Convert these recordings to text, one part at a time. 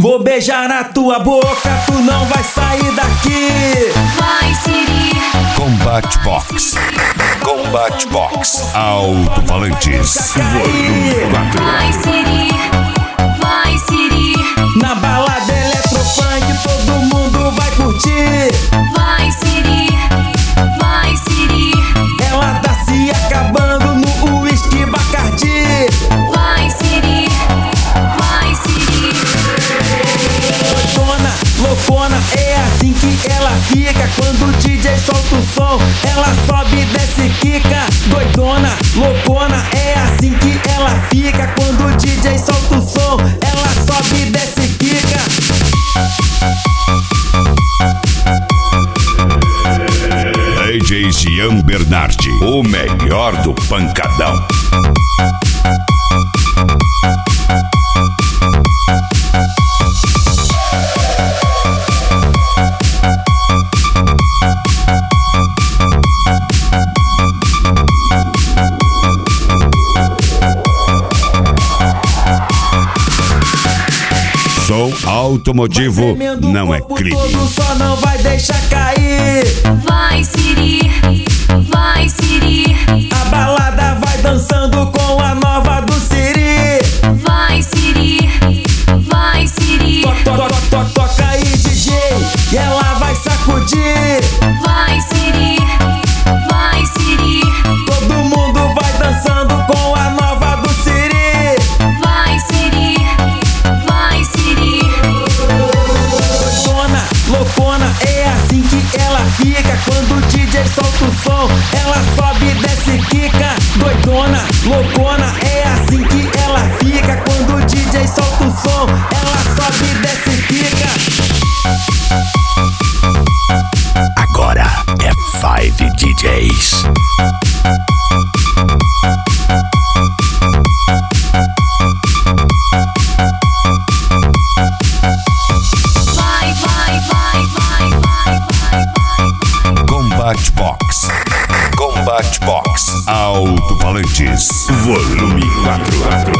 Vou beijar na tua boca, tu não vai sair daqui. Vai, Siri. Combat Box. Combat Box. Alto-falantes. Volume 4. Vai, Siri. Vai, Siri. Na balada eletrofunk todo mundo vai curtir. Vai, Siri. Vai, Siri. Ela tá se acabando no uísque Bacardi. Vai, Siri. Vai, Siri. Doidona, loucona, é assim que ela fica. Quando o DJ solta o som, ela sobe e desce e quica. Doidona, loucona, é assim que ela fica. Quando o DJ solta o som, ela sobe e desce e quica. DJ Jean Bernardi, o melhor do pancadão. Som automotivo não é crime. Todo só não vai deixar cair. Vai, Siri. Vai, Siri. A balada vai dançando com a nova do Siri. Vai, Siri. Vai, Siri. Toca aí, DJ, e ela vai sacudir. Vai, Siri. Vai, Siri. Todo mundo vai dançando com a nova do Siri. Vai, Siri. Vai, Siri. Doidona, loucona, é assim que ela fica. Quando o DJ solta o som, ela sobe e desce e quica. Doidona, loucona, é assim que ela fica. Quando o DJ solta o som, ela sobe e desce e quica. Agora é 5 DJs. Vai, vai, vai, vai, vai, vai, vai. Combat Box. Combat Box. Alto-falantes. Volume 4.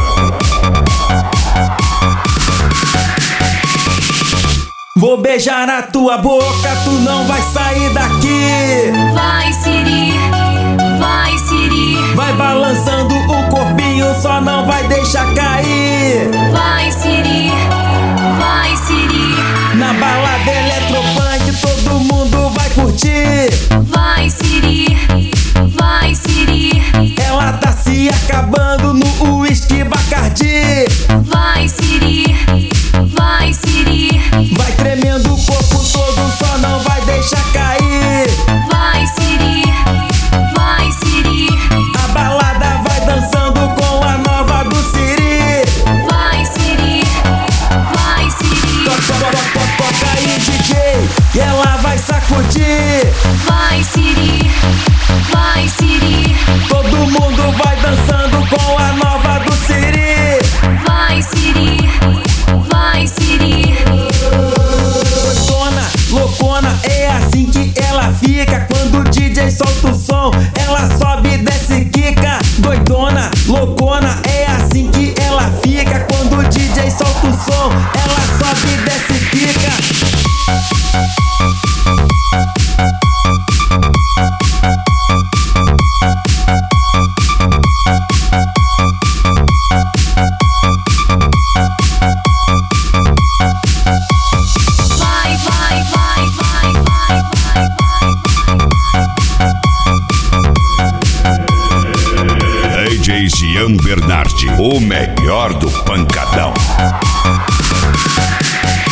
Vou beijar na tua boca, tu não vai sair daqui. Vai, Siri. Vai, Siri. Vai balançando o corpinho, só não vai deixar cair. Vai, Siri. Vai, Siri. Na balada eletrofunk todo mundo vai curtir. Vai, Siri. Vai, Siri. Ela tá se acabando no uísque Bacardi. Vai, Siri. Vai, Siri. Vai tremendo o corpo todo, só não vai deixar cair. Vai, Siri. Vai, Siri. A balada vai dançando com a nova do Siri. Vai, Siri. Vai, Siri. Toca aí, DJ, e ela vai sacudir. Vai, Siri. Vai, Siri. Todo mundo vai dançando com a nova do Siri. Vai, Siri. Vai, Siri. Doidona, loucona, é assim que ela fica. Quando o DJ solta o som, ela sobe e desce e quica. Doidona, loucona, é assim que ela fica. Quando o DJ solta o som, ela sobe e desce e quica. Vai, vai, vai, vai, vai, vai, vai. DJ Jean Bernardi, o melhor do pancadão.